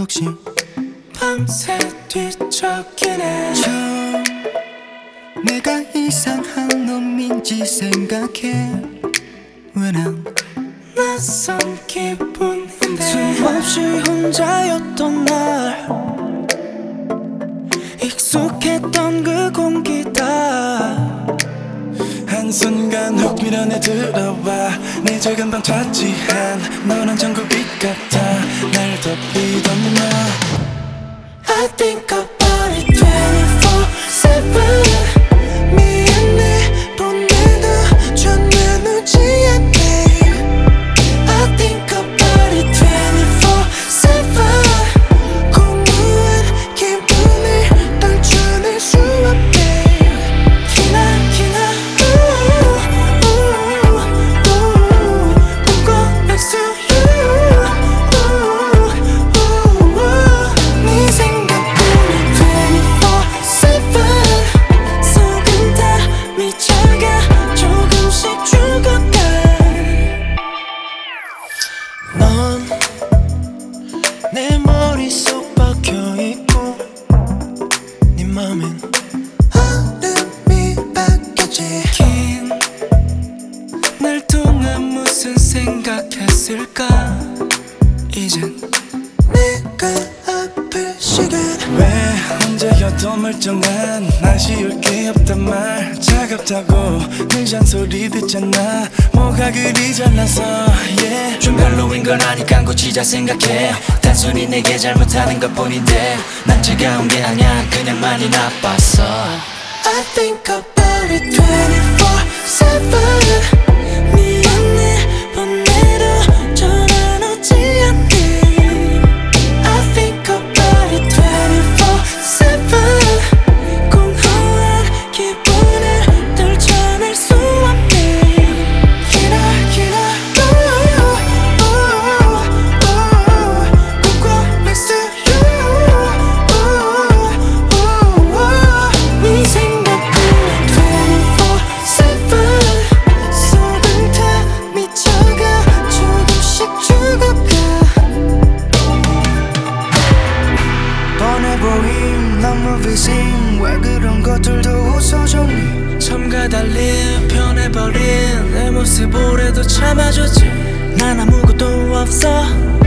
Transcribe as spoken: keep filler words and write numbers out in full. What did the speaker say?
혹시 밤새 뒤척이네. 처음 내가 이상한 놈인지 생각해. 왜 난 낯선 기분인데 수없이 혼자였던 날 익숙했던 그 공기다 한순간 훅 밀어내 들어와 내 작은 방 차지한 너는 전구빛 같아 날 덮이던 너 I think about it twenty-four seven. 미안해 보내도 전화 놓지 않게. I think about it twenty-four seven. 공허한 기분을 떨쳐낼 수 없게. 기나기나 Go next to you. 네 생각뿐이 twenty-four seven. 속은 다 미쳐가 조금씩 죽어가. 넌 내 머릿속 박혀있고 네 맘엔 얼음이 바뀌었지. 긴 날 동안 무슨 생각했을까. 이젠 내가 아플 시간. 왜 언제여도 멀쩡한 아쉬울 게 없단 말. 차갑다고 늘 잔소리 듣잖아. 뭐가 그리 잘나서 yeah. 좀 별로인 건 아니까 고치자 생각해. 단순히 내게 잘못하는 것 뿐인데 난 차가운 게 아니야 그냥 많이 나빴어. I think about it twenty-four seven. 미안해 보내도 전화 놓지 않게. I think about it twenty-four seven. 공허한 기분을 떨쳐낼 수 없게. 기나기나 Go next to you. 네 생각뿐인 twenty-four seven. 속은 다 미쳐가 조금씩 죽어가. 뻔해 보임 너무 비심. 왜 그런 것들도 웃어줘. 처음과 달리 변해버린 내 모습 올해도 참아줬지. 난 아무것도 없어.